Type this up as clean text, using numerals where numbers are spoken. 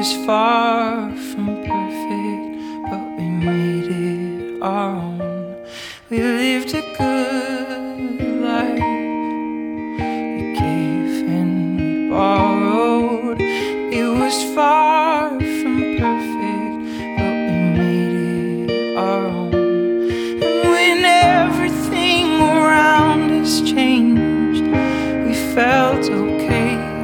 was far from perfect, but we made it our own. We lived a good life. We gave and we borrowed. It was far